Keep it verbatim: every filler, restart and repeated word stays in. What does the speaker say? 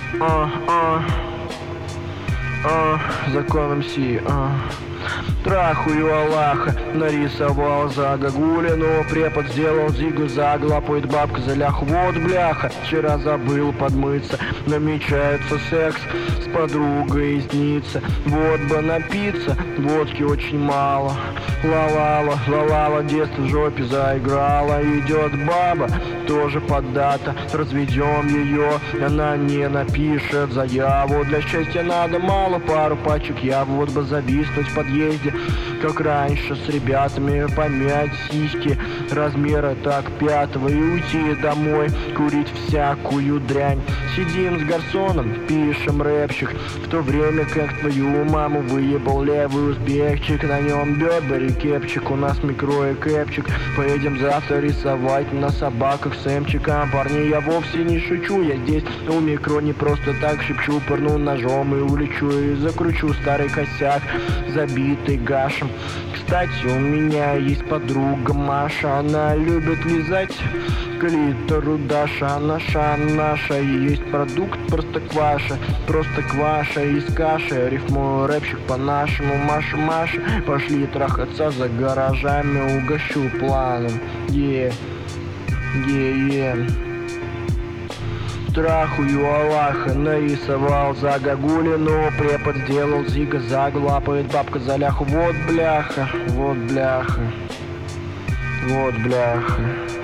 А, а, а, закон МС, а. Трахую Аллаха, нарисовал загогулину. Препод сделал зигзаг, лапает бабка за лях. Вот бляха, вчера забыл подмыться. Намечается секс с подругой снится. Вот бы напиться, водки очень мало. Лалала, лалала, детство в жопе заиграла. Идет баба, тоже поддата. Разведем ее, она не напишет заяву. Для счастья надо мало, пару пачек я вот бы зависнуть в подъезде, как раньше, с ребятами помять сиськи размера так пятого и уйти домой, курить всякую дрянь. Сидим с гарсоном, пишем рэпчик, в то время как твою маму выебал левый узбекчик. На нем бёрбери кепчик, у нас микро и кэпчик. Поедем завтра рисовать на собаках с эмчиком. Парни, я вовсе не шучу, я здесь у микро не просто так шепчу. Пырну ножом и улечу, и закручу старый косяк, забитый гашем. Кстати, у меня есть подруга Маша, она любит лизать клитору Даша. Наша, наша, и есть продукт просто кваша, просто кваша из каши. Рифмую рэпчик по-нашему. Маша, Маша, пошли трахаться за гаражами, угощу планом. Е, е, е. Трахую Аллаха, нарисовал загогулину. Препод сделал зигзаг, лапает бабка за ляху. Вот бляха, вот бляха, вот бляха.